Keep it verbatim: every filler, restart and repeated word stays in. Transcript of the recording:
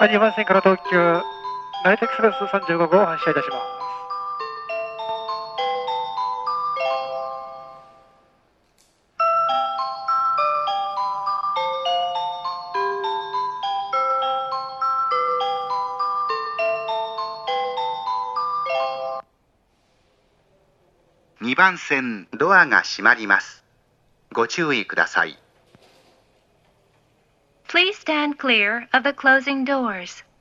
はい、にばん線から東急成田エクスプレスさんじゅうご号発車いたします。 にばん線ドアが閉まります。ご注意ください。 Please stand clear of the closing doors.